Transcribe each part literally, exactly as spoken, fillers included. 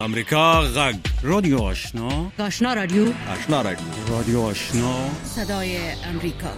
امریکا غږ رادیو آشنا آشنا رادیو آشنا رادیو رادیو آشنا صدای امریکا.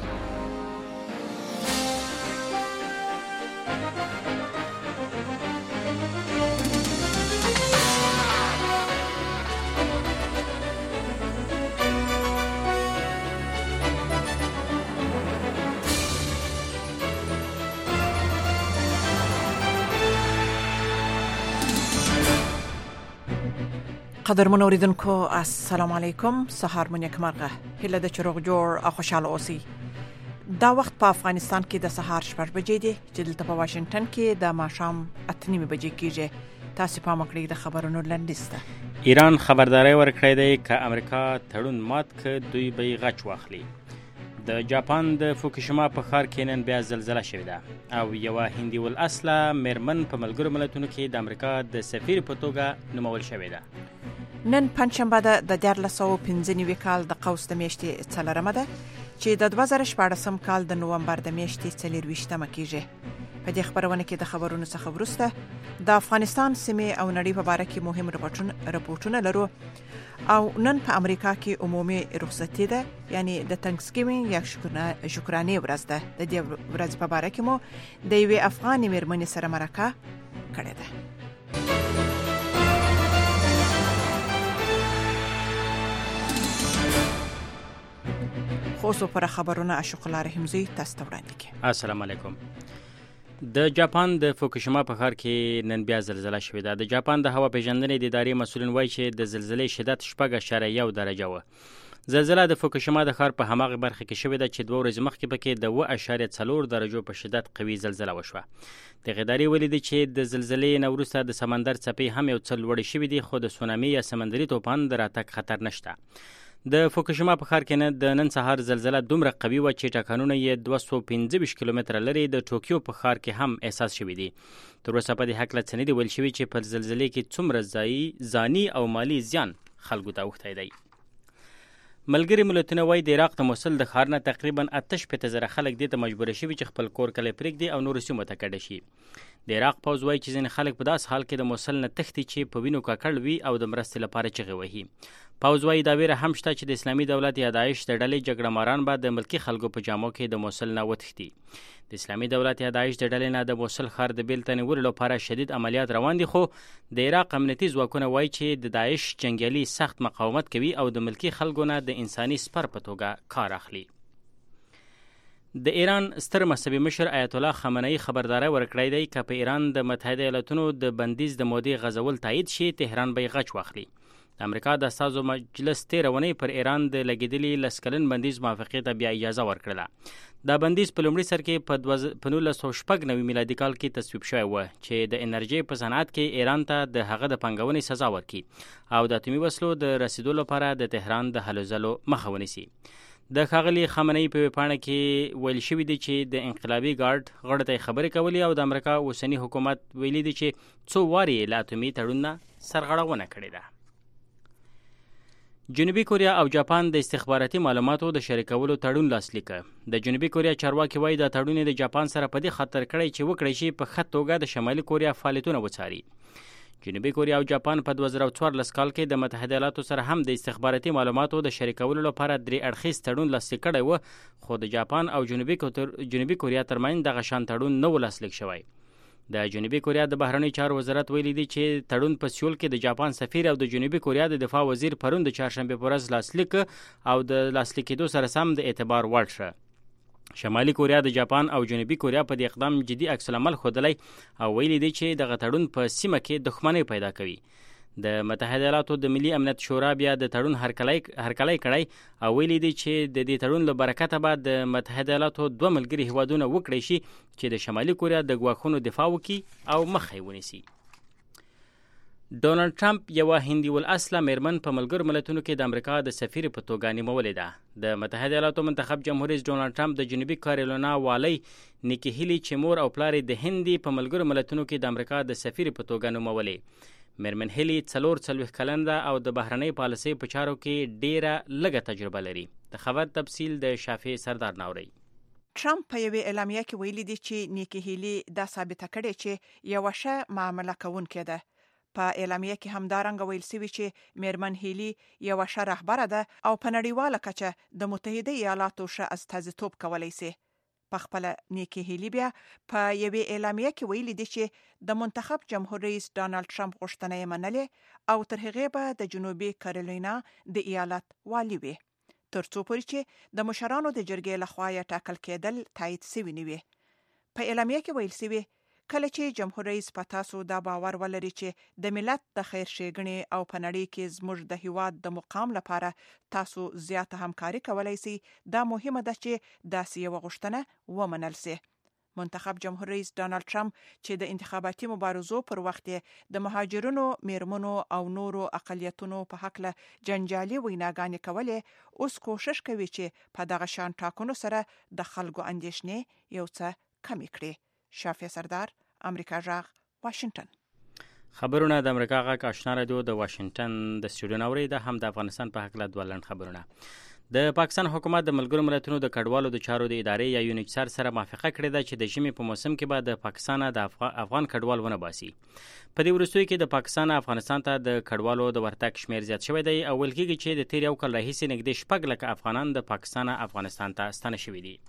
قدرمن اوریدونکو السلام علیکم. سهار مو نیکمرغه. هله د چروغ جوړ او خوشاله اوسئ. دا وخت په افغانستان کې د سهار شپږ بجې دي چې دلته په واشنگټن کې د ماښام اته نیمې بجې کېږي. تاسو په مکړې د خبرونو لنډیسته. ایران خبرداري ورکړې ده چې امریکا تړون مات ک دوی به غچ واخلي. د جاپان د فوکوشیما په ښار کې نن بیا زلزلہ شوې ده او یو هندي ول اصله میرمن په ملګرو ملتونو کې د امریکا د سفیر په توګه نومول شوې ده. نن پنځشنبه ده د دیارلس سوه پنځه نوي کال د قوس د میاشتې څلورمه ده چې د دوه زره شپاړسم کال د نومبر د میاشتې څلرویشتمه کېږي. په دې خبرونه کې د خبرونو څخه وروسته د افغانستان سیمې او نړۍ په اړه کې مهم رپورټونه لرو او نن په امریکا کې عمومي رخصتي ده، یعنی د تنکسګیوینګ یا شکرانې ورځ ده. د دې ورځ په اړه کې مو د یوې افغاني میرمنې سره مرکه کړې ده. خوصو پر خبرونه اشوقلا رحمزی تاسو ته وړاندې کوي. السلام علیکم. د جاپان د فوکوشیما په ښار کې نن بیا زلزلہ شوې ده. د جاپان د هوا پیژندنې د ادارې مسؤلین وایي چې د زلزلې شدت شپږ اعشاریه یو درجه و. زلزلہ د فوکوشیما د ښار په هماغه برخه کې شوې ده چې دوه ورځې مخکې پکې د اوه اعشاریه څلور درجو په شدت قوي زلزلہ وشوه. د ادارې ولیدي چې د زلزلې نه وروسته د سمندر څپې هم یو څه لوړې شوې دي، خو د سونامي یا سمندري طوفان د راتګ خطر نشته. د فوکوشیما په ښار کې نه د نن سهار زلزلہ دومره قوي و چې ټاکنونه یې دوه سوه پنځه ویشت کیلومتره لرې د ټوکیو په ښار کې هم احساس شوي دي. تر اوسه په دې هکله څه نه دي ویل شوي چې په زلزلې کې څومره ځاني او مالي زیان خلکو ته اوښتی دی. ملګري ملتونه وایي د عراق د موصل د ښار نه تقریبا اته شپېته زره خلک دې ته مجبور شوي چې خپل کور کلی پرېږدي او نورو سیمو ته کډه شي. د عراق پوځ وایي چې ځینې خلک په داس حال کې د موصل نه تښتي چې په وینو ککړ وي او د مرستې لپاره چغې وهي. پوځ وایي دا ویره هم شته چې د اسلامي دولت یا داعش د ډلې جګړه ماران به د ملکي خلکو په جامو کې د موصل نه وتښتي. د اسلامي دولت یا داعش د ډلې نه د موصل ښار د بیل ته نیولو لپاره شدید عملیات روان دي، خو د عراق امنیتي ځواکونه وایي چې د داعش جنګیالي سخت مقاومت کوي او د ملکي خلکو نه د انساني سپر په توګه کار اخلي. د ایران ستر مذهبي مشر آیت الله خامنه‌ای خبرداری ورکړی دی که په ایران د متحده ایالاتونو د بندیز د مودې غځول تایید شي، تهران به غچ واخلي. د امریکا د استازو مجلس تېره اونۍ پر ایران د لګېدلي لس کلن بندیز موافقې ته بیا اجازه ورکړله. دا بندیز په لومړي سر کې په نولس سوه شپږ نوي میلادي کال کې تصویب شوی و چې د انرژۍ په صنعت کې ایران ته د هغه د پانګونې سزا ورکړي او د اتومي وسلو د رسیدو لپاره د تهران د هلو ځلو مخه ونیسي. د ښاغلي خامنه‌ای په ویبپاڼه کې ویل شوي دي چې د انقلابي ګارد غړو ته خبرې کولې او د امریکا اوسني حکومت ویلي دي چې څو وارې له اتومي تړون نه سرغړونه کړې ده. جنوبي کوریا او جاپان د استخباراتي معلوماتو د شریکولو تړون لاسلیک کړ. د جنوبي کوریا چارواکي وایي دا تړون د جاپان سره په دې خاطر کړی چې وکړی شي په ښه توګه د شمالي کوریا فعالیتونه وڅاري. جنوبي کوریا او جاپان په دوه زره څوارلس کال کې د متحده ایالاتو سره هم د استخباراتي معلوماتو د شریکولو لپاره درې اړخیز تړون لاسلیک کړی و، خو د جاپان او جنوبي جنوبي کوریا ترمنځ دغه شان تړون نه و لاسلیک شوی. د جنوبي کوریا د بهرنی چارو وزارت ویلي دی چې تړون په سیول کې د جاپان سفیر او د جنوبي کوریا د دفاع وزیر پرون د چهارشنبه په ورځ لاسلیک او د لاسلیک کېدو سره سم د اعتبار وړ شو. شمالي کوریا د جاپان او جنوبي کوریا په دې اقدام جدي عکس العمل ښودلی او ویلي دی چې دغه تړون په سیمه کې دښمنۍ پیدا کوي. د متحده ایالاتو د ملي امنیت شورا بیا د تړون هرکلی کړی او ویلي دی چې د دې تړون له برکته به د متحده ایالاتو دوه ملګري هیوادونه وکړی شي چې د شمالي کوریا د ګواښونو دفاع وکړي او مخه یې ونیسي. ډونالډ ټرمپ یوه هندي ول اصله میرمن په ملګرو ملتونو کې د امریکا د سفیر په توګه نیمولې ده. د متحده ایالاتو منتخب جمهور رئیس ډونالډ ټرمپ د جنوبي کارولینا والي نیکی هیلی چې مور او پلار د هندي په ملګرو ملتونو کې د امریکا د سفیر په توګه نومولې. میرمن هیلی څلور څلوېښت کلن ده او د بهرنۍ پالیسۍ په چارو کې ډیره لږه تجربه لري. د خبر تفصیل د شافع سردار ناوري. ټرمپ په یوې اعلامیه کې ویلي دی چې نیکی هیلی دا ثابته کړې چې یوه ښه معامله کوونکې ده. په اعلامیه کې همدارنګه ویل شوی چې میرمن هیلی یو ښه رهبره ده او په نړیواله کچه د متحده ایالاتو ښه استازیتوب کولی شي. په خپل نیکی هیلی بیا په یوې اعلامیه کې ویلي دي چې د منتخب جمهور رئیس ډانلډ ټرمپ غوښتنه یې منلې او تر هغې به د جنوبي کارولینا د ایالت والی وي تر څو پورې چې د مشرانو د جرګې لخوا یې ټاکل کېدل تایید شوي نه وي. په اعلامیه کې ویل شوی کله چې جمهور رئیس په تاسو دا باور ولري چې د ملت د خیر ښېګڼې او په نړۍ کې زموږ د هیواد د مقام لپاره تاسو زیاته همکاري کولای شئ، دا مهمه ده چې داسې یوه غوښتنه ومنل شي. منتخب جمهور رئیس ډانلډ ټرمپ چې د انتخاباتي مبارزو پر وخت د مهاجرونو، میرمنو او نورو اقلیتونو په هکله جنجالي ویناګانې کولې، اوس کوشش کوي چې په دغه شان ټاکنو سره د خلکو اندېښنې یو څه کمی کړي. شافیه سردار، امریکا جاغ، واشنگټن. خبرونه د امریکا غږ آشنا رادیو د واشنگټن د سټوډیو نه اوري. د هم د افغانستان په حق له دوه لنډ خبرونه. د پاکستان حکومت د ملګرو ملتونو د کډوالو د چارو د ادارې یا یونیچار سره موافقه کړې ده چې د ژمي په موسم کې به د پاکستان د افغان کډوال ونه باسي. په دې وروستیو کې د پاکستان افغانستان ته د کډوالو د ورتګ شمیر زیات شوی دی او ویل کېږي چې د تیر یو کال راهیسې نږدې شپږ لکه افغانان د پاکستان افغانستان ته ستانه شوي دي.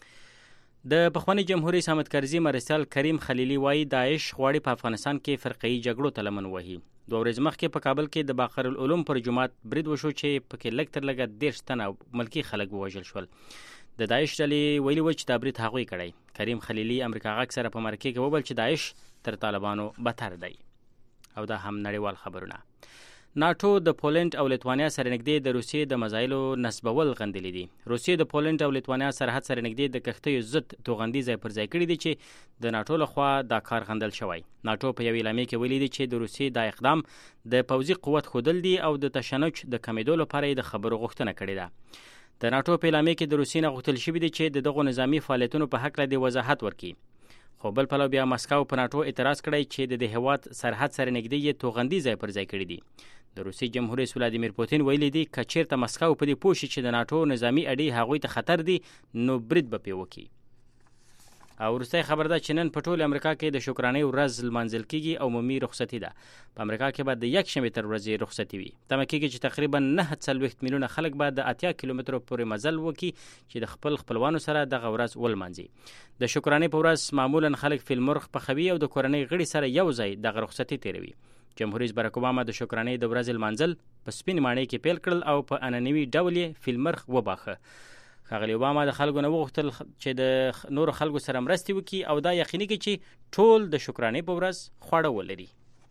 د پخوانی جمهور رئیس حامد کرزي مرستیال کریم خلیلي وایي داعش غواړي په افغانستان کې فرقه‌ایي جګړو ته لمن وهي. دوه ورځې مخکې په کابل کې د باقر العلوم پر جومات برید وشو چې پکې لږ تر لږه دېرش تنه ملکي خلک ووژل شول. د داعش ډلې ویلي و چې دا برید هغوی کړی. کریم خلیلي امریکا غږ سره په مرکې کې وویل چې داعش تر طالبانو بدتر دی. او دا هم نړیوال خبرونه. ناتو د پولند او لیتوانیا سره نږدې د روسیې د مزایلو نسبول غندلي دي. روسیې د پولند او لیتوانیا سرحد سره نږدې د کښتیو ضد توغندي ځای پر ځای کړي دي چې د ناتو لخوا دا کار غندل شوی. ناتو په یوې اعلامیه کې ویلي دي چې د روسیې دا اقدام د پوځي قوت ښودل دي او د تشنج د کمیدو لپاره یې د خبرو غوښتنه کړې ده. د ناتو په اعلامیه کې د روسیې نه غوښتل شوي دي چې د دغو نظامي فعالیتونو په هکله د وضاحت ورکړي. خو بل پلو بیا مسکو په ناتو اعتراض کړی چې د دې هیواد سرحد سره نږدې یې توغندي ځای پر ځای کړي دي. د روسي جمهور رئیس ولادیمیر پوتین ویلي دي که چیرته مسکو په دې پوه شي چې د ناتو نظامي اډې هغوی ته خطر دي نو برید به پرې وکړي. او وروستی خبر ده چې نن په ټول امریکا کې د شکرانې ورځ لمانځل کیږي او عمومي رخصتي ده. په امریکا کې به د یکشنبې تر ورځې رخصتي وي. تمه کیږي چې تقریبا نه څلوېښت میلیونه خلک به د اتیا کیلومترو پورې مزل وکړي چې د خپل خپلوانو سره دغه ورځ ولمانځي. د شکرانې په ورځ معمولا خلک فیل مرغ پخوي او د کورنۍ غړي سره یو ځای دغه رخصتي تیروي. جمهور رئیس باراک اوباما د شکرانې د ورځې لمانځل په سپین ماڼۍ کې پیل کړل او په عنعنوي ډول یې فیل مرغ وباخه. ښاغلي اوباما د خلکو نه وغوښتل چې د نورو خلکو سره مرستې وکړي او دا یقیني کړي چې ټول د شکرانې په ورځ خواړه ولري.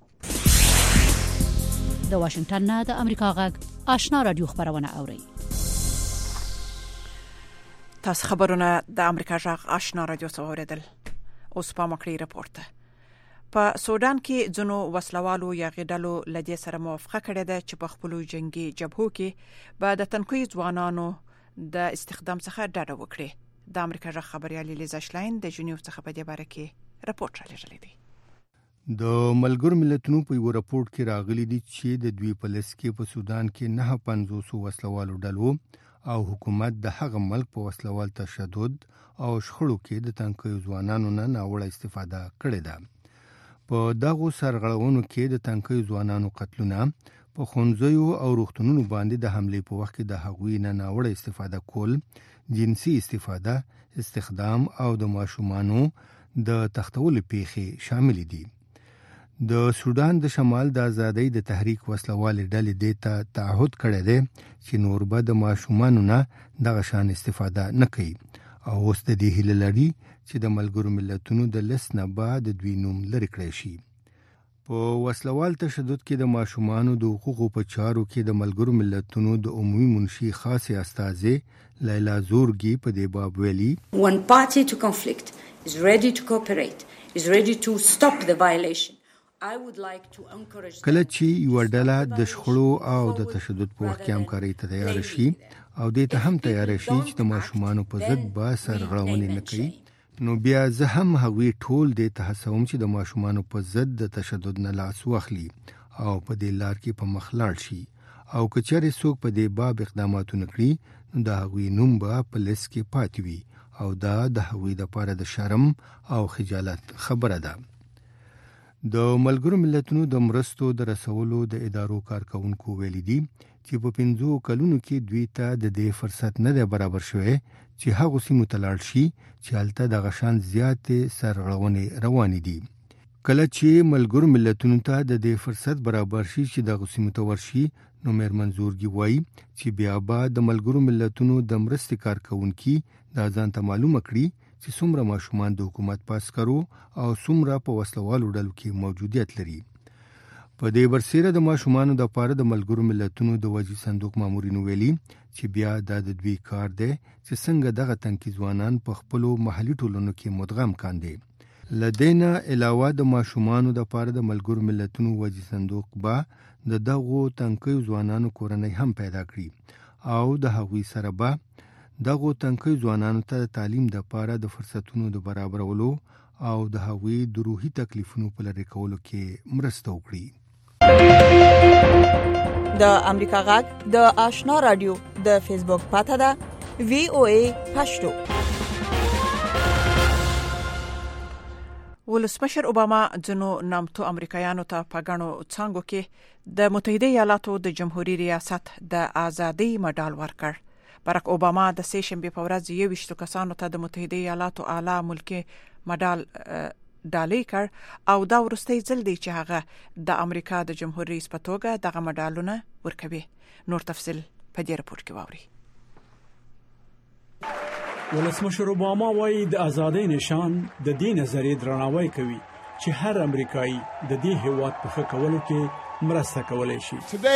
د واشنگټن نه د امریکا غږ آشنا رادیو خبرونه اوري. تاسو خبرونه د امریکا غږ آشنا رادیو څخه اوریدل. اوس په مکړی راپورته. په سودان کې ځنو وسلوالو یا غډلو لدې سره موافقه کړې ده چې په خپل جنگي جبهو کې به د تنکوي ځوانانو د استخدام څخه ډډه وکړي. د امریکا غږ خبريال لیزا شلاین د جنیو څخه په دې باره کې راپورټ راغلی دی. د ملګرو ملتونو په یو راپورټ کې راغلي دي چې د دوی په لس کې په سودان کې نه پنځوس وسلوالو ډلو او حکومت د هغه ملک په وسلوال تشدد او شخړو کې د تنکوي ځوانانو نه ناوړه استفاده کړې ده. په دغه سرغړونو کې د تنکوي ځوانانو قتلونه، په ښوونځیو او روغتونونو باندې د حملې په وخت کې د هغوی نه ناوړه استفاده کول، جنسي استفاده، استخدام او د ماشومانو د تختولو پیښې شامل دي. د سودان د شمال د ازادۍ د تحریک وسلوال ډلې د ته تعهد کړی دی چې نور به د ماشومانو نه دغه شان استفاده نه کوي او اوس د دې هیله لري چې د ملګرو ملتونو د لس نه بعد د دوی نوم لرې کړی شي. په وسلوال تشدد کې د ماشومانو د حقوقو په چارو کې د ملګرو ملتونو د عمومي منشي خاصه استاذه لیلا زورګي په دې باب ویلي One party to conflict is ready to cooperate, is ready to stop the violation. I would like to encourage کله چې یو ډله د شخړو او د تشدد په وخت کې همکاري ته تیار شي او دې ته هم تیار شي چې د ماشومانو په ضد با سرغړونې نه کوي، نو بیا زه هم هغوی ټول دې ته هڅوم چې د ماشومانو په ضد د تشدد نه لاس واخلي او په دې لار کې په مخ لاړ شي او که چېرې څوک په دې باب اقداماتونه کړي نو د هغوی نوم به په لیست کې پاتې وي او دا د هغوی دپاره د شرم او خجالت خبره ده. د ملګرو ملتونو د مرستو د رسولو د ادارو کارکونکو ویلي دي چې په پنځو کلونو کې دوی ته د دې فرصت نه دی برابر شوی چې هغه سیمو ته لاړ شي چې هلته د غشان زیاتې سرغړونې روانې دي. کله چې ملګرو ملتونو ته د دې فرصت برابر شي چې د غسیمو ته ورشي نو مېر منظورګي وایي چې بیا به د ملګرو ملتونو د مرستې کارکونکي دا ځان ته معلومه کړي چې څومره ماشومان د حکومت په عسکرو او څومره په وسلوالو ډلو کې موجودیت لري. په دې برسېره د ماشومانو د پاره د ملګرو ملتونو د وجې صندوق مامورینو ویلي چې بیا دا د دوی کار دی چې څنګه دغه تنکي ځوانان په خپلو محلي ټولنو کې مدغم کاندي. لدینا علاوه د ماشومانو د پاره د ملګرو ملتونو وجې صندوق به د دغو تنکي ځوانانو کورنۍ هم پیدا کړي او د هغوی سره به دغو تنکي ځوانانو ته د تعلیم د پاره د فرصتونو د برابرولو او د هغوی د روحي تکلیفونو په لرې کولو کې مرسته وکړي. د امریکا غږ د آشنا رادیو د فیسبوک پاڼه ده وی او ای پښتو. ولسمشر اوباما ځنو نامتو امریکایانو ته په غاڼو څنګه کې د متحده ایالاتو د جمهوریت ریاست د ازادۍ مډال ورکړ. باراک اوباما د سه شنبه په ورځ یو ویشتو کسانو ته د متحده ایالاتو اعلی ملکي مډال ډالۍ کړ او دا ورسته ځل دی چې هغه د امریکا د جمهوریت رئیس په توګه دغه مډالونه ورکوي. نور تفصيل په دې راپور کې واوري. ولسمشر اوباما وايي د ازادۍ نشان د دې نظریې درناوی کوي چې هر امریکایي د دې هیواد په ښه کولو کې مرسته کولای شي.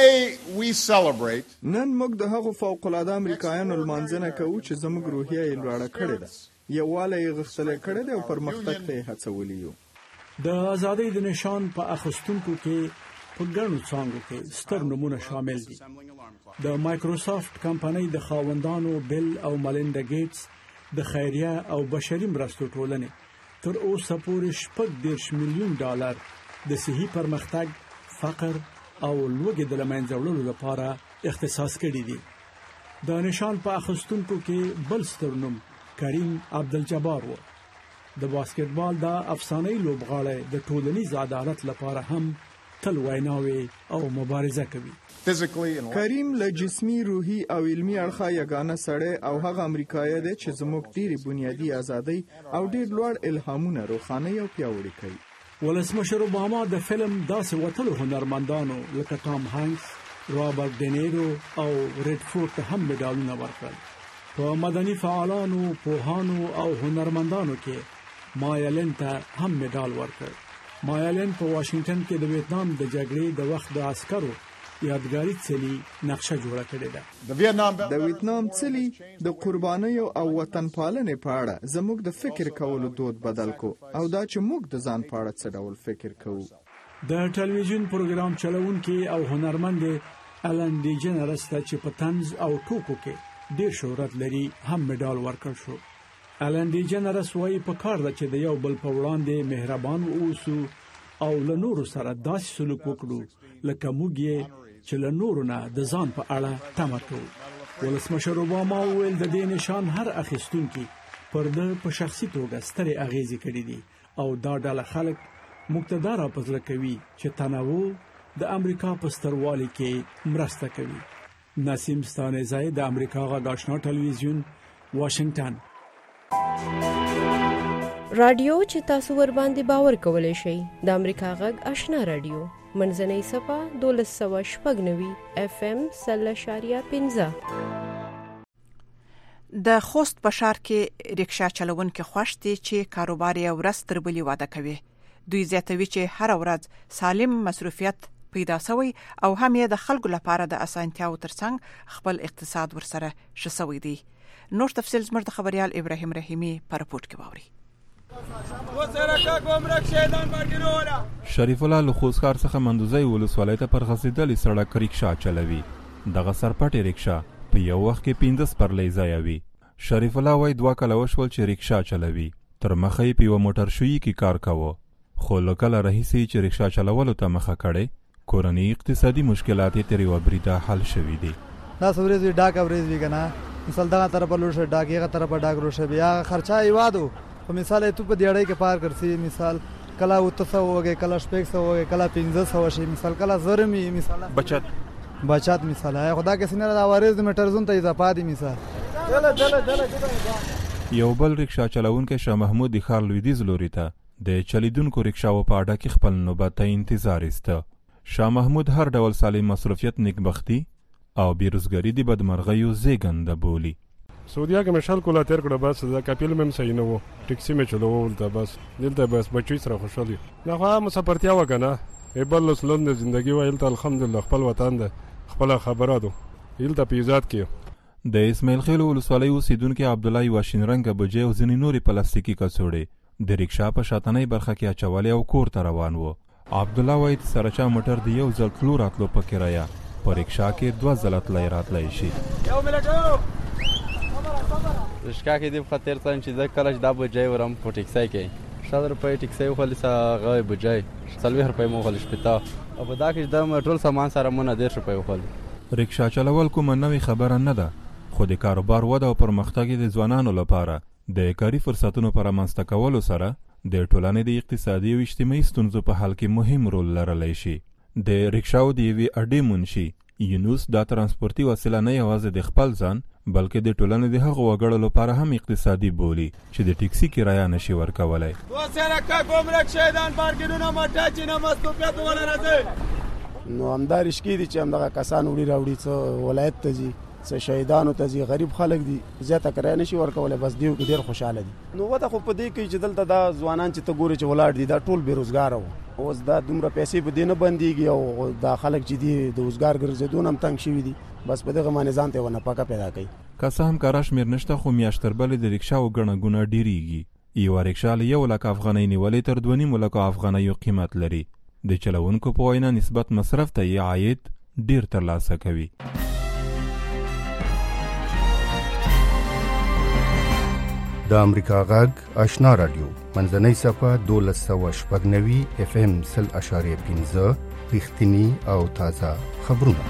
نن موږ د هغو فوق العاده امریکایانو لمانځنه کوو چې زموږ روحیه یې لوړه کړې ده. یووالی یې غښتلی کړی دی او پرمختګ ته یې هڅولی یو. د ازادۍ د نشان په اخیستونکو کې په ګڼو څانګو کې ستر نومونه شامل دي. د مایکروسافت کمپنۍ د خاوندانو بیل او ملینډا ګیټس د خیریه او بشري مرستو ټولنې تر اوسه پورې شپږ دېرش میلیون ډالر د صحي پرمختګ، فقر او لوږې د له منځه وړلو لپاره اختصاص کړي دي. د نشان په اخیستونکو کې بل ستر نوم کریم عبدالجبار و. د باسکټبال د افسانه‌ای لوبغاړی د ټولنیز عدالت لپاره هم تل ویناوي او مبارزه کوي. کریم له جسمی، روحي او علمي اړخه یګانه سړی او هغه امریکایی دی چې زموږ ډېرې بنیادي ازادۍ او ډېر لوړ الهامونه روښانه او پیاوړي کوي. ولسمشر اوباما د فلم داسې وتلو هنرمندانو لکه ټام هانکس، رابرټ ډینیرو او ریډ فورد ته هم مډالونه ورکړل. په مدني فعالانو، پوهانو او هنرمندانو کې مایلن ته هم مډال ورکړ. مایلن په واشنگټن کې د ویتنام د جګړې د وخت د عسکرو یادګاري څلي نقشه جوړه کړې ده. د ویتنام څلي د قربانیو او وطن پالنې په اړه زموږ د فکر کولو دود بدل کو او دا چې موږ د ځان په اړه څه ډول فکر کوو. د ټلویزیون پروګرام چلوونکي او هنرمند الن ډي جنرس ته چې په طنز او ټوکو کې ډیر شهرت لري هم مډال ورکړ شو. الن ډي جنرس وايي په کار ده چې د یو بل په وړاندې مهربان اوسو او له نورو سره داسې سلوک وکړو لکه موږ یې چې له نورو نه د ځان په اړه تمه کوو. ولسمشر اوباما وویل د دې نشان هر اخیستونکي پر ده په شخصي توګه سترې اغیزې کړې دي او دا ډله خلک موږ ته دا راپزړه کوي چې تنوع د امریکا په ستروالي کې مرسته کوي. نسیم ستانزی د امریکا غږ آشنا ټلویزیون، واشنگټن. رادیو چې تاسو ور باندې باور کولای شئ د امریکا غږ آشنا رادیو منځنۍ صفه دولس سوه شپږ نوي اف ام سل اشاریه پنځه. د خوست په ښار کې ریکشا چلونکي خوښ دي چې کاروبار یې ورځ تر بلې واده کوي. دوی زیاتوي چې هر ورځ سالم مصروفیت پیدا شوی او هم یې د خلکو لپاره د اسانتیاو ترڅنګ خپل اقتصاد ورسره شسوي دي. نور تفصیل زموږ د خبريال ابراهیم رحیمی په رپورت کې واوري. شریف الله له خوستکار څخه مندوزی ولسوالۍ ته پر غځېدلې سړک ریکشا چلوي. دغه سرپټې ریکشا په یو وخت کې پنځه سپرلۍ ځای وي. شریف الله وایي دوه کاله وشول چې ریکشا چلوي. تر مخه یې په یوه موټر شویي کې کار کاوه، خو له کله راهیسې چې ریکشا چلولو ته مخه کړې کورنۍ اقتصادي مشکلات یې تر یوه بریده حل شوي دي. داسې ورځ وي ډاک ورځ وي که نه، مثال دغه طرفه لوړ شه ډاک هغه طرفه ډاک لوړ شه، بیا خرچه یې وادو خو مثال تو په دیړۍ کې پار کرسی، مثال کله اوته سوه وږي کله شپږ سوه وږي کله پنځه سوه شي مثال کله زر می مثال بچت بچت مثال خدا کې سینه د وارث د میټر زون ته اضافه دي مثال دله دله دله یو بل رکشا چلونکو شاه محمود د ښار لویدیځ لوري ته د چلیدونکو رکشاو په اډه کې خپل نوبت ته انتظار ایسته. شاه محمود هر ډول سالم مصروفیت نیکبختي او بیروزګاری د بدمرغیو زیږنده بولي. سعودیا کې مشال کولا تیر کړه بس دا کپیل مم صحیح نه وو ټیکسي مې چلوول ته بس دلته بس بچی سره خوشالي نه خو مسافرتیا وکنه ایبل لسلند زندگی وایل ته الحمدلله خپل وطن ده خپل خبراتو دلته پیزات کې د اسماعیل خیل ولسوالۍ اوسیدونکو عبد الله واشین رنگ بجې او ځینې نورې پلاستیکي کڅوړې د ریکشا په شاتنۍ برخه کې اچولې او کور ته روان وو. عبد الله وایي سرچا موټر دی یو ځل تلو راتلو په کرایه په ریکشا کې دوه ځله تللی راتلی شي. یو ملګرو رشکا کې دی په خاطر څنګه چې د کله دا بجای ورم په ټیکسي کې شل روپۍ ټیکسي خو لسه غوي بجای څلوېښت روپۍ مو خل شپتا او په دا کې د ټول سامان سره مونږ ډېر روپۍ وخل. ریکشا چلول کوم نوې خبره نه ده خو د کاروبار وده او پرمختګ د ځوانانو لپاره د کاري فرصتونو پر رامنځته کولو سره د ټولنې د اقتصادي او اجتماعي ستونزو په حل کې مهم رول لرلی شي. د ریکشاو د یوې اډې منشي یونس دا ترانسپورتي وسیله نه یوازې د خپل ځان بلکې د ټولنې د هغو وګړو لپاره هم اقتصادي بولي چې د ټیکسي کرایه نشي ورکولی. نو همدا رشکې دي چې همدغه کسان وړي راوړي څه ولایت ته ځي څه شهیدانو ته ځي غریب خلک دي زیاته کرایه نشي ورکولی بس دیو کې ډېر خوشحاله دي. نو وته خو په دې کې چې دلته دا ځوانان چې ته ګورې چې ولاړ دي دا ټول بېروزګاره وو اوس دا دومره پیسې په دې نه بندېږي او دا خلک چې دي د روزګار ګرځېدو نه هم تنګ شوي دي بس په دغه باندې ځان ته یوه نفقه پیدا کوي. که څه هم کره شمېر نشته خو میاشت تر بلې د ریکشاو ګڼه ګونه ډېرېږي. یوه ریکشا له یو لک افغانۍ نیولې تر دوه نیمو لکو افغانیو قیمت لري. د چلوونکو په وینا نسبت مصرف ته یې عاید ډېر ترلاسه کوي. د امریکا غږ آشنا رادیو منځنۍ صفحه دولس سوه شپږ نوي اف ام سل اشاریه پنځه رښتیني او تازه خبرونه.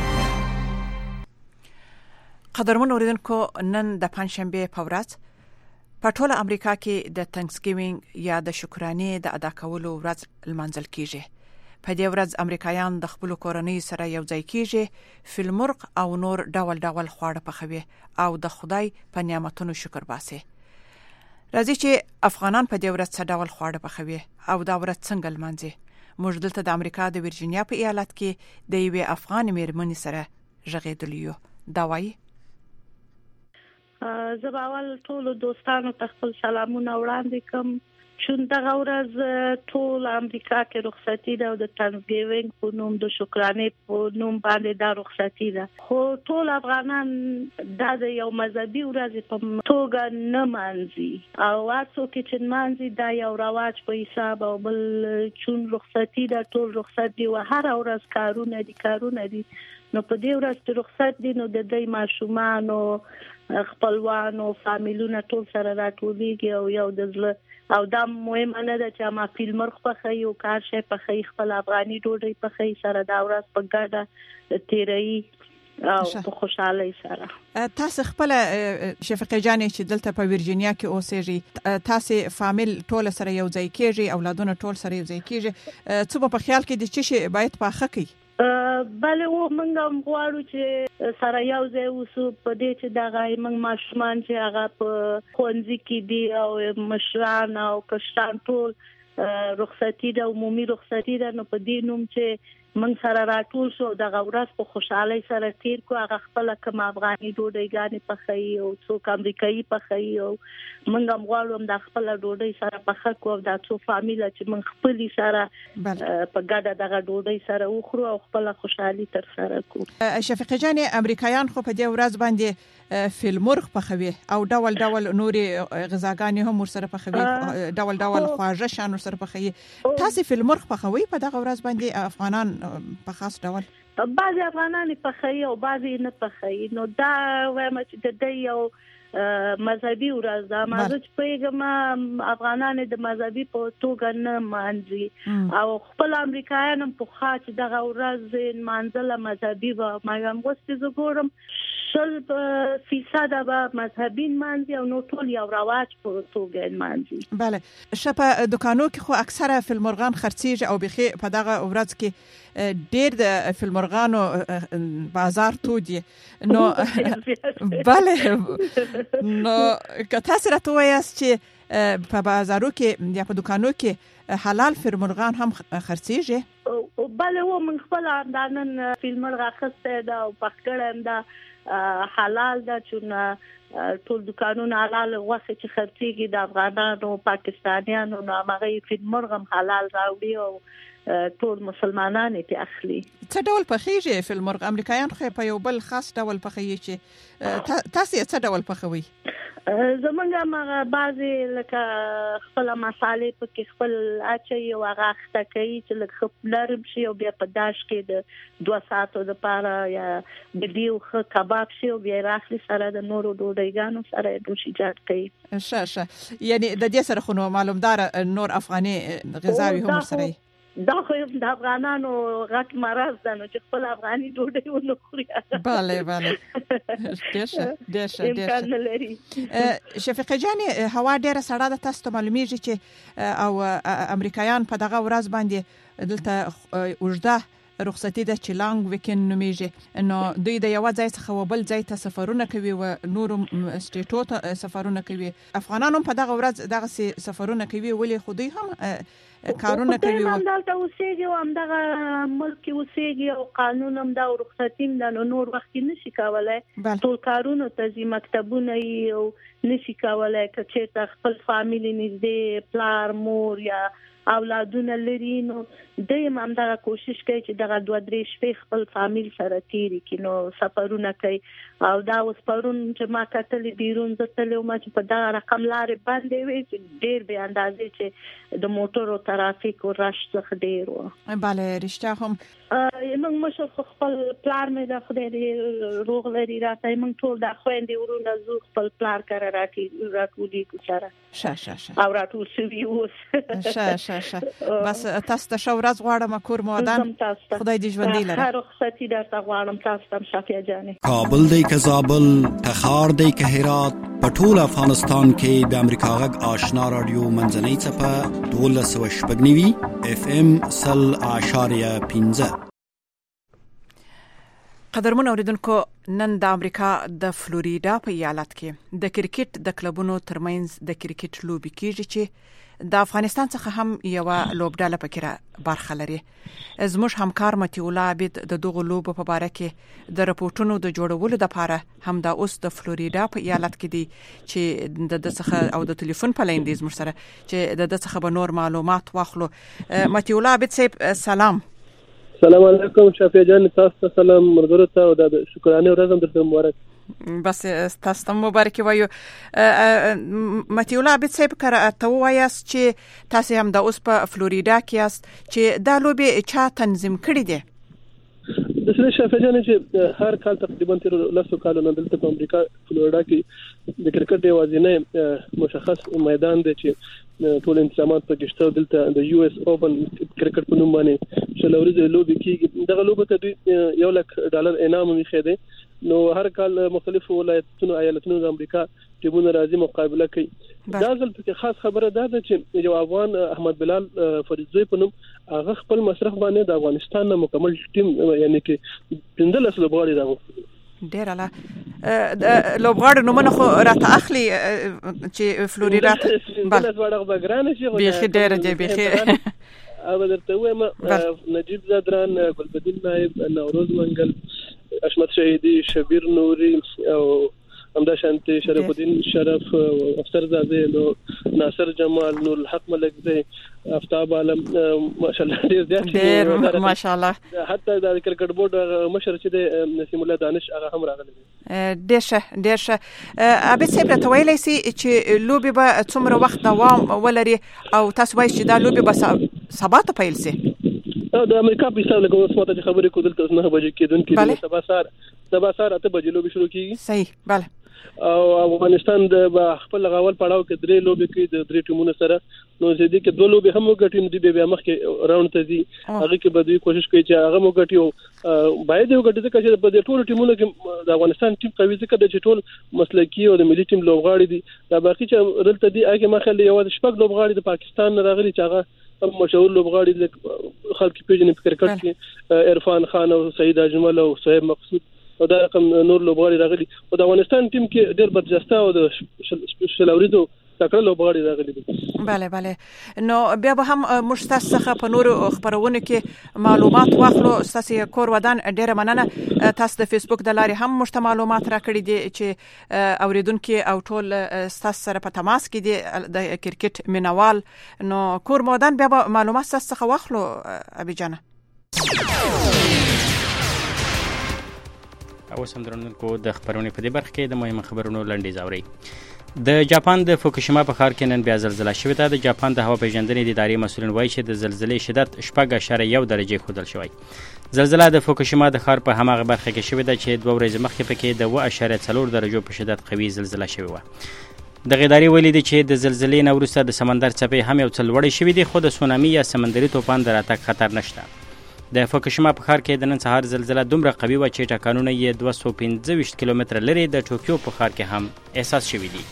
قدرمن اوریدونکو نن د پنځشنبه په ورځ په ټوله امریکا کې د تhanksgiving یا د شکرانې د ادا کولو ورځ لمانځل کیږي. په دې ورځ امریکایان د خپل کورنۍ سره یو ځای کیږي، فلمرغ او نور ډول ډول خواړه پخوي او د خدای په نعمتونو شکر باسي. راځي چې افغانان په دې ورځ څه ډول خواړه پخوي او دا ورځ څنګه لمانځي. موږ دلته د امریکا د ورجینیا په ایالت کې د یوې افغان میرمنې سره ژغېدلي یو. دا وایي زه به اول ټولو دوستانو ته خپل سلامونه وړاندې کوم چون دغه ورځ ټول امریکا کې رخصتي ده او د تhanksgiving په نوم د شکرانې په نوم باندې دا رخصتي ده، خو ټول افغانان دا د یو مذهبي ورځ په توګه نه مانځي او هر څوک چې مانځي دا یو رواج په حساب او بل چون رخصتي ده ټول رخصت دي او هر ورځ کارونه دي کارونه دي نو په دې ورځ چې رخصت دي نو د دې ماشومان او خپلوان او فامیلونه ټول سره راټولېږي او یو د زړه او دا مهمه نه ده چې ما فلمرغ پخوي او کار شي پخوي خپل افغاني ډوډۍ پخوي سره دا ورځ په ګډه تیروي او په خوشحالۍ سره. تاسو خپل شفیقه جانې چې دلته په ورجینیا کې اوسېږي، تاسو فامیل ټول سره یو ځای کېږي، اولادونه ټول سره یو ځای کېږي، څه په خیال کې دي چې باید پاخه کړي؟ بله و منګ هم غواړو چې سره یو ځای اوسو په دې چې دغه موږ ماشومان چې هغه په ښوونځي کې دي او مشران او کشران ټول رخصتي ده، عمومي رخصتي ده، نو په دې نوم چې موږ سره راټول شو دغه ورځ په خوشحالۍ سره تیر کو. هغه خپل کوم افغاني ډوډۍ پخوي او څوک امریکایي پخوي او موږ هم غواړو د خپل ډوډۍ سره پخه کو او د څو فامیل چې موږ خپل سره په ګډه دغه ډوډۍ سره وخورو او خپل خوشحالي تر سره کو. شفیقه جانې امریکایان خو په دې ورځ باندې فلمرغ پخوي او ډول ډول نوري غذاګانې هم ورسره پخوي، ډول ډول خواږه شان ورسره پخوي. تاسو فلمرغ پخوي په دغه ورځ باندې افغانان په خاص ډول؟ بعضی افغانان پخوي او بعضی نه پخوي. نو دا وایم چې د دې یو مذهبي ورځ ده. مازه چې پیغام افغانان د مذهبي په توګه نه مانځي او خپل امریکایان هم په خاص دغه ورځ مانځله مذهبي و مګم غوستي زګورم شل فیصد به مذهبي مانځي او نو ټول یو رواج په توګه مانځي. بله شپه دکانو کې خو اکثره فلمرغان خرڅیږي او بخي په دغه ورځ کې ډېر د فلمرغانو بازار تودي نو بله نو که تاسو راته وایاست چې په بازارو کې یا په دکانو کې حلال فلمرغان هم خرڅیږي؟ بله و من خپل اندانن فلمرغه خسته دا او پخکړم دا حلال دا چون ټول دکانونه حلال غوښه چې خرڅيږي د افغانانو پاکستانیانو نو هغه فلمرغه حلال راوړي او ټول مسلمانان ته اخلي. څه ډول پخېږي فلمرغ؟ امریکایان خو په یو بل خاص ډول پخېږي چې تاسو څه ډول پخوي؟ زمونږه ما بعضی لکه خپل مصالې پکې خپل اچي او هغه اخته کوي چې لکه خپلرم شي او بیا په داش کې د دوه ساعتو د پاره یا د دیو خ کباب شي او بیا راخلي سره د نورو ډوډۍ سره دوشي جات کوي. شه شه یعنی د دې سره خو معلومدار نور افغاني غذاوي هم سره دا خو د افغانانو غټ مرز ده نو چې خپل افغاني ډوډۍ ونه خوري. بله بله ډېشه ډېشه امکان نه لري. شفیقه جانې هوا ډېره سړه ده، تاسو ته معلومیږي چې او امریکایان په دغه ورځ باندې دلته اوږده رخصتي ده چې لانګ ویکند نومیږي، نو دوی د یو ځای څخه بل ځای ته سفرونه کوي او نورو سټیټو ته سفرونه کوي. افغانان هم په دغه ورځ دغه سفرونه کوي، ولې خو دوی هم کارونه کوي او دلته اوسېږي او همدغه ملک کې اوسېږي او قانون هم دا رخصتي ده نو نور وخت نشي کولای ټول کارونه ته ځي، مکتبونه یې او نشي کولای که چېرته خپل فامیلی نږدې پلار مور یا اولادونه لري نو دوی هم همدغه کوشش کوي چې دغه دوه درې شپې خپل فامیل سره تیري کړي نو سفرونه کوي. او دا اوس پرون چې ما کتلې بیرون زه تللی وم چې په دغه رقم لارې بندې وې چې ډېر بې اندازې چې د موټرو ترافیک او رش څخه ډېر و. بله رښتیا هم موږ مشر خپل پلار مې د خدای دې روغ لري راته موږ ټول د خویندې ورونه زو خپل پلار کره راکې راټولېږو سره شه شه شه او راټول شوي اوس شه شه شه بس تاسو ته ښه ورځ غواړم کور مو ودان، خدای دې ژوندي لري. ښه رخصتي درته غواړم تاسو ته شافیه جانې. کابل دی که زابل، تخار دی که هرات، په ټول افغانستان کې د امریکا غږ آشنا رادیو منځنۍ څپه دولس سوه شپږ نوي اف ام سل اعشاریه پنځه. قدرمن اوریدونکو، نن د امریکا د فلوریدا په ایالت کې د کرکټ د کلبونو ترمنځ د کرکټ لوبي کیږي چې د افغانستان څخه هم یو لوبډاله پکې برخه لري. زموږ همکار متي الله عبد د دغه لوبو په اړه کې د راپورټونو د جوړولو لپاره هم د اوس د فلوریدا په ایالت کې دی چې د څخه او د ټلیفون په لاین دی زموږ سره چې د څخه به نور معلومات واخلو. متي الله عبد صاحب سلام. سلام علیکم شافیه جان، تاسو ته سلام، مرګرو ته او د شکرانه ورځ هم درته مبارک. بس تاسو ته مبارک وایو. متي الله عبد صاحب کړه ته وایاست چې تاسو هم د اوس په فلوریدا کې یاست چې دا لوبي چا تنظیم کړی دی؟ د سره شافیه جان چې هر کال تقریبا تر لسو کالونو دلته په امریکا فلوریدا کې د کرکټ یوازینی مشخص میدان دی چې ټول انتظامات پکې شته. دلته د یو اس اوپن کرکټ په نوم باندې شلوريزه لوبي کیږي. دغه لوبه ته دوی یو لک ډالر انعام میخي دي، نو هر کال مختلفو ولایتونو ایالتونو د امریکا ټیمونه راځي مقابله کوي. دا ځل په خاص خبره ده چې یو افغان احمد بلال فریدزوی په نوم هغه خپل مصرف باندې د افغانستان نه مکمل ټیم یعنی کې پندلس لوبغاړي راغلي. ډیر اعلی لوبغاړي نومونه خو راته اخلي چې فلوریدا بل څه بګران شي بيخي ډیر دی بيخي او درته وایم نجیب زادران، ګلبدین نائب، نوروز منګل، اشمت شهیدی، شبیر نوري او همدا شانتي شرف الدین شرف، افسر زاده، نو ناصر جمال، نور الحق ملک زئی، افتاب عالم، ماشاءالله ډیر ډیر ماشاءالله. حتی د کرکټ بورډ مشر چې د نسیم الله دانش هغه هم راغلی. ډیر ښه ډیر ښه. ابي صاحب ته ویلای سي چې لوبي به څومره وخت دوام ولري او تاسو وایي چې دا لوبي به سبا ته پیل سي؟ د امریکا په حساب لګو اوس ماته خبرې کول دلته نه بجې کېدون کې سبا سار سبا سار اته بجې لوبي شروع کیږي. صحیح. بله او افغانستان د خپل غاول پړاو کې درې لوبې کې د درې ټیمونو سره نو زیدي کې دوه لوبې هم وګټي نو دی بیا مخکې راوند ته ځي هغه کې به دوی کوشش کوي چې هغه وګټي او باید یو ګټي چې په دې ټولو ټیمونو کې د افغانستان ټیم قوي ځکه د ټول مسلکی او د ملي ټیم لوبغاړي دي دا باقي چې دلته دی هغه مخه یو د شپږ لوبغاړي د پاکستان راغلي چې هغه مشهور لوبغاړي خلک پیژنې په کرکټ کې عرفان خان او سعید اجمل او صہیب مقصود او دا رقم نور لوبغاړي راغلي او د افغانستان ټیم کې ډېر برجسته او د شلوريدو تکړه لوبغاړي راغلي دي. bale bale نو بیا به هم مشتاس څخه په نور خبرونه کې معلومات واخلو. تاسو کور ودان ډېر مننه. تاسو د فیسبوک د لارې هم مشته معلومات راکړي دي چې اوریدونکو او ټول تاسو سره په تماس کې دي د کرکټ مینوال. نو کور ودان بیا به معلومات تاسو څخه واخلو ابي جان. او سمدرونکو د خبرونې په دې برخه کې د مهمه خبرونو لنډیز اوري. د جاپان د فوکوشیما په ښار کې نن بیا زلزلہ شوې ده. د جاپان د هوا پیژندنې د ادارې مسؤلین وایي چې د زلزلې شدت شپږ اعشاریه یو درجه ښودل شوی. زلزلہ د فوکوشیما د ښار په هماغه برخه کې شوې ده چې دوه ورځې مخکې پکې د اوه اعشاریه څلور درجو په شدت قوي زلزلہ شوې وه. د ادارې ویلي دي چې د زلزلې نه وروسته د سمندر څپې هم یو څه لوړې شوې دي خو د سونامي یا سمندري طوفان د راتګ خطر نشته. د فوکوشیما په ښار کې د نن سهار زلزلہ دومره قوي وه چې ټکانونه یې دوه سوه پنځه ویشت کیلومتره لرې د ټوکیو په ښار کې هم احساس شوي دي.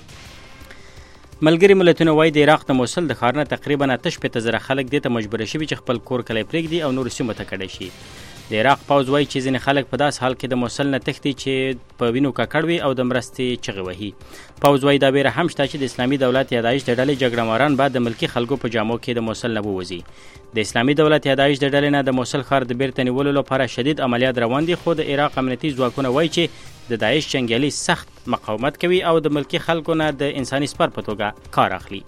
ملګري ملتونه وایي د عراق د موصل د ښار نه تقریبا اته شپېته زره خلک دې ته مجبور شوي چې خپل کور کلی پرېږدي او نورو سیمو ته کډه شي. د عراق پوځ وایي چې ځینې خلک په داس حال کې د موصل نه تښتي چې په وینو ککړ وي او د مرستې چغې وهي. پوځ وایي دا ویره هم شته چې د اسلامي دولت یادایش د ډلې جګړهماران به د ملکي خلکو په جامو کې د موصل نه ووځي. د اسلامي دولت یادایش د ډلې نه د موصل ښار د بیرته نیولو لپاره شدید عملیات روان دي خو د عراق امنیتي ځواکونه وایي چې د داعش جنګیالي سخت مقاومت کوي او د ملکي خلکو نه د انساني سپر په توګه کار اخلي.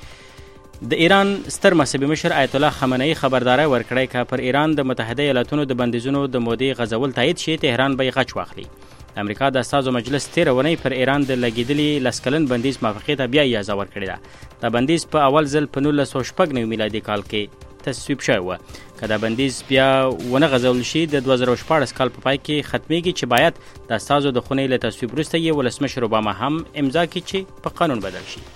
د ایران ستر مذهبي مشر آیت الله خامنه‌ای خبرداری ورکړی که پر ایران د متحده ایالاتونو د بندیزونو د مودې غځول تایید شي تهران به یې غچ واخلي. د امریکا د استازو مجلس تېره اونۍ پر ایران د لګېدلي لس کلن بندیز موافقې ته بیا اجازه ورکړې ده. دا بندیز په اول ځل په نولس سوه شپږ نوي میلادي کال کې تصویب شوی و. که دا بندیز بیا ونه غځول شي د دوه زره شپاړس کال په پای کې ختمیږي چې باید د استازو د خونې له تصویب وروسته یې ولسمشر اوباما هم امضا کړي چې په قانون بدل شي.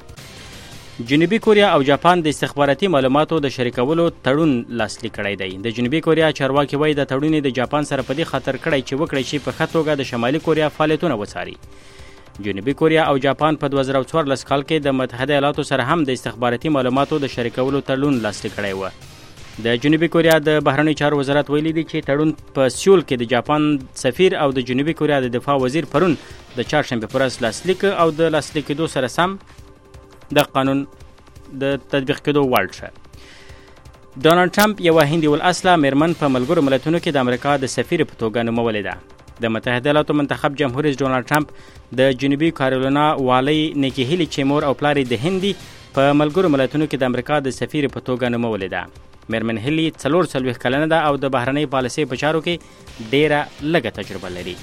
جنوبي کوریا او جاپان د استخباراتي معلوماتو د شریکولو تړون لاسلیک کړی دی. د جنوبي کوریا چارواکي وایي د تړون د جاپان سره په دې خاطر کړی چې وکړی شي په ښه توګه د شمالي کوریا فعالیتونه وڅاري. جنوبي کوریا او جاپان په دوه زره څوارلس کال کې د متحده ایالاتو سره هم د استخباراتي معلوماتو د شریکولو تړون لاسلیک کړی و. د جنوبي کوریا د بهرنی چارو وزارت ویلي دی چې تړون په سیول کې د جاپان سفیر او د جنوبي کوریا د دفاع وزیر پرون د چهارشنبه پر ورځ لاسلیک او د لاسلیک کېدو سره سم د قانون د تطبیق کېدو وړ شه. ډونالډ ټرمپ یوه هندي الاصله میرمن په ملګرو ملتونو کې د امریکا د سفیر په توګه نومولې ده. د متحده ایالاتو منتخب جمهور رئیس ډونالډ ټرمپ د جنوبي کارولینا والي نیکی هیلی چې مور او پلار د هندي په ملګرو ملتونو کې د امریکا د سفیر په توګه نومولې ده. میرمن هیلی څلور څلوېښت کلنه ده او د بهرنۍ پالیسۍ په چارو کې ډېره لږه تجربه لري.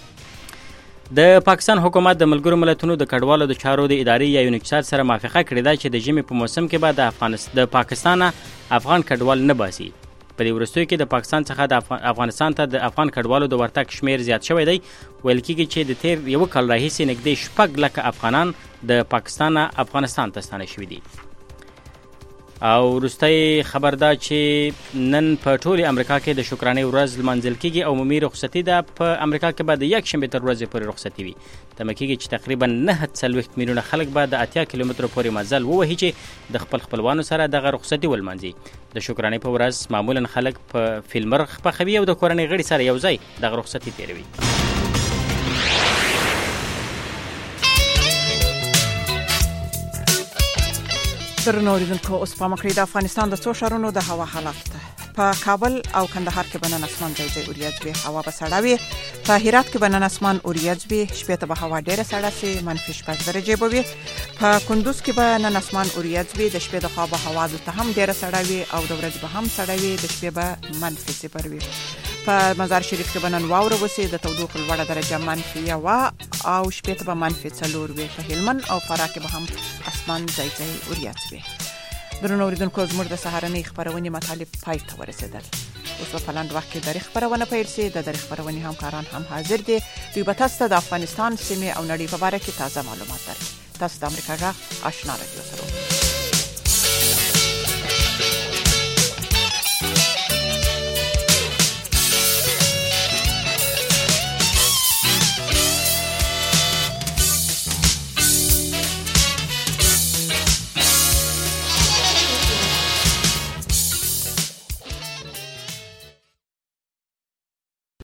د پاکستان حکومت د ملګرو ملتونو د کډوالو د چارو د ادارې یا یونیکسار سره موافقه کړې ده چې د ژمي په موسم کې به د افغانستان د پاکستان افغان کډوال نه باسي. په دې وروستیو کې د پاکستان څخه د افغانستان ته د افغان کډوالو د ورتګ شمیر زیات شوی دی. ویل کېږي چې د تیر یو کال راهیسې نږدې شپږ لکه افغانان د پاکستان افغانستان ته ستانه شوي دي. او وروستی خبر دا چې نن په ټولې امریکا کې د شکرانې ورځ لمانځل کېږي او عمومي رخصتي ده. په امریکا کې به د یکشنبې تر ورځې پورې رخصتي وي. تمه کېږي چې تقریبا نهه څلوېښت میلیونه خلک به د اتیا کیلومترو پورې مزل ووهي چې د خپل خپلوانو سره دغه رخصتي ولمانځي. د شکرانې په ورځ معمولا خلک په فیل مرغ پخوي او د کورنۍ غړي سره یو ځای دغه رخصتي تېروي. درنو اوریدونکو اوس په مکړی د افغانستان د څو ښارونو د هوا حالات ته. په کابل او کندهار کې به نن اسمان ځای ځای وریځ وي، هوا به سړه وي. په هرات کې به نن اسمان وریځ وي، شپې ته به هوا ډېره سړه سي، منفي شپږ درجې به وي. په کندوز کې به نن اسمان وریځ وي، د شپې د خوا به هوا دلته هم ډېره سړه وي او د ورځې به هم سړه وي، د شپې به منفي صفر وي. په مزار شریف کې به نن واوره وسي، د تودوخې لوړه درجه منفي یوه او شپې ته به منفي څلور وي. په هلمند او فراه کې به هم اسمان ځای ځای وریځ وي. درنو اوریدونکو زموږ د سهارنۍ خبرونې مطالب پای ته ورسېدل. اوس په لاند وخت کې د خبرونه پیل سي د خبرونه همکاران هم حاضر دي دوی به تاسو ته د افغانستان سیمه او نړۍ په اړه کې تازه معلومات درکړي. تاسو د امریکا غږ آشنا رادیو سره